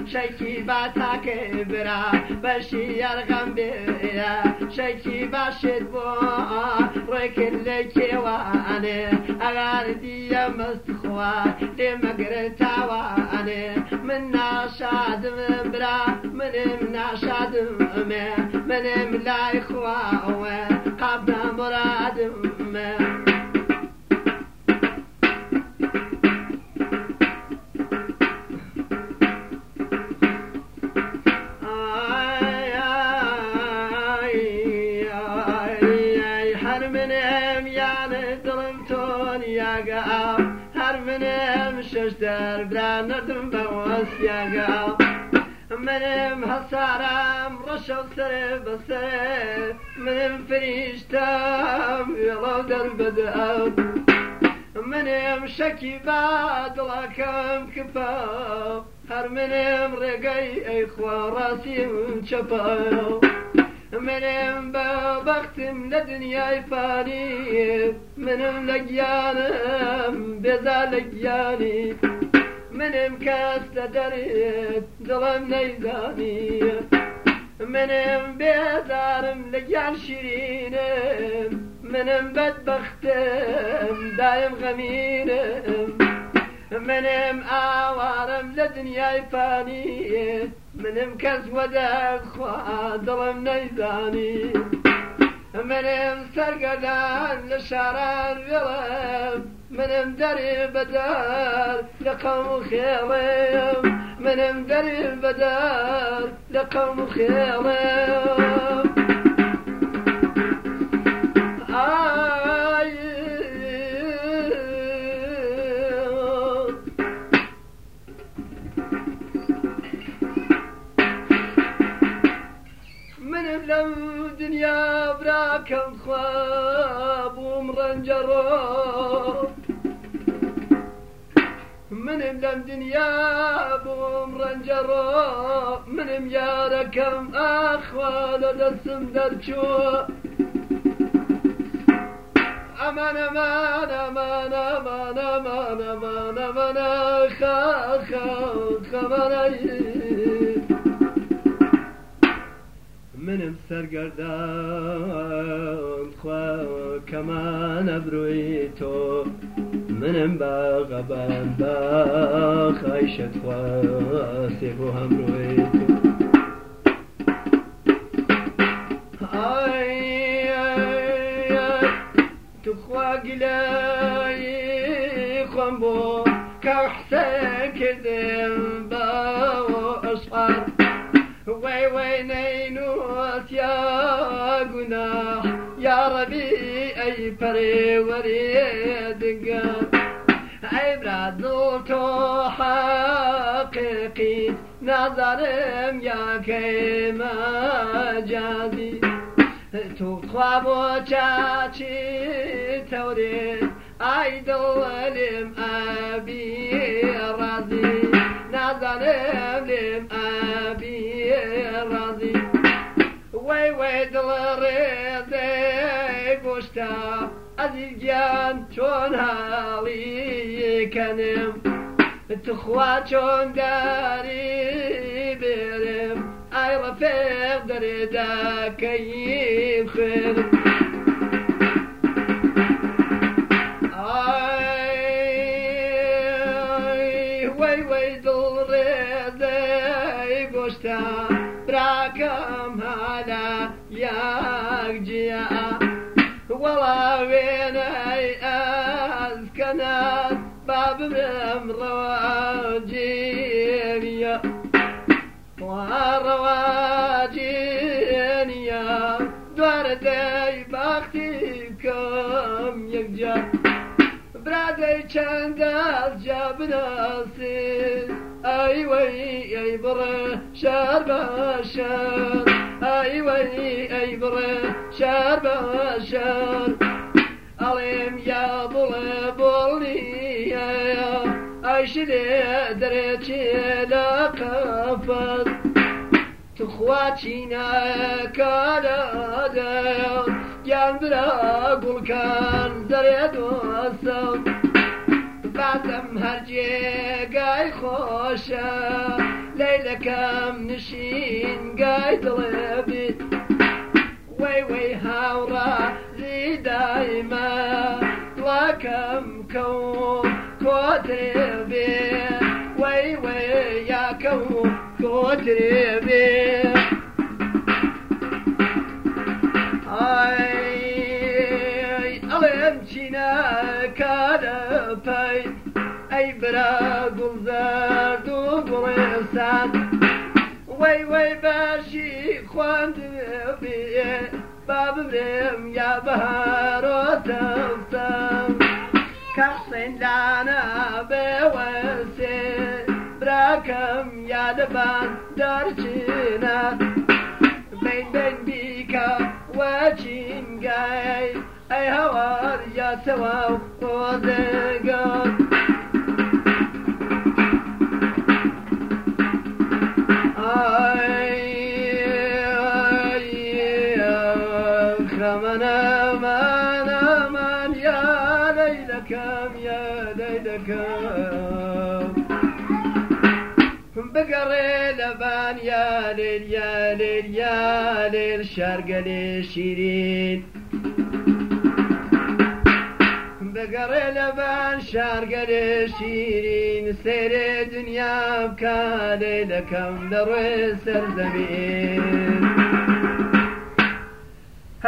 شەکی باتاکە برا بەشی یارغەم بێە شەکی باشت بۆ ڕێکرد لە کێوانێ ئەگار دیە مەستخوا لێ مەگرە تاوانێ من ناشادم برا منم ناشادمێ منم لای خواوە قابنا مرادمێ شجر برانردم بواسياقا منم هسارم رشو سر بسر منم فريشتم يلو دربدأ منم شكي بعد لكم كفا هر منم رقاي اخوة راسي شبا منم ببختم لدنياي فاني منم لقيانم بيزا لقياني منم كاس لدريت ظلم نيزاني منم بيزارم لقيان شيرينم منم بدبختم دايم غمينم منم آوارم لدنياي فاني منم كز وداك خوا ظلم نيزاني منم سرقدان لشاران غلب منم دري بدار لقوم خيرم منم دري بدار لقوم خيرم لم دنيا براكم خواب ومرنجرو منم لم دنيا بومرنجرو منم ياركم اخوال دسم درچو امان امان امان امان امان امان امان خا خا خماني منم سرگردان خوا کمان ابروی تو منم باغبان با خایشت خوا سیبو هم روی تو آی آی آی تو خوا گلای خوام بو که احسن کردم با اشعار وي وي نينوس يا قناح يا ربي أي فري وريدك أي برادوتو حقيقي نظرم يا كيما جازي تخوابو چاچي توري أي دولم أبي راضي نظرم لم أبي راضي وي وي دلريدي قشتا أزيجان شون هالي كنم تخوى شون داري برم أي رفيق دريدا كيف خيرم براكم هلا ياك جيا والله وين أذكنات باب رواجينيا ورواجينيا دوردي بختيكم يكجا برادي چند از جاب ناسي اي وي اي بره شار بشار اي وي اي بره شار بشار عليم يا بلبلني يا عيشلي دريتي لقفت تخواتينا كالادا جنبرا قل كان دريد وصل بعدم هرجي قاي خوشا ليلكم نشين قايد البيت وي هاورا زي دايما لكم كوتري بيت وي يا كوتري بيت ألمشينا كالبي أي براغل زرد وغرسان وي باشي خواند بي باب بريم يا بهار وتفتم كحسين لانا بوسي براكم يا دبان دارجينا بين بيكا وجين جاي أي هوار يا سوا وذقر خمنا من يا ليلكم يا ليلكم بقري لبان يا ليل يا ليل يا ليل شرق شيرين بقري لبان شرق شيرين سير دنيا بكالي لكم دروي سرزمين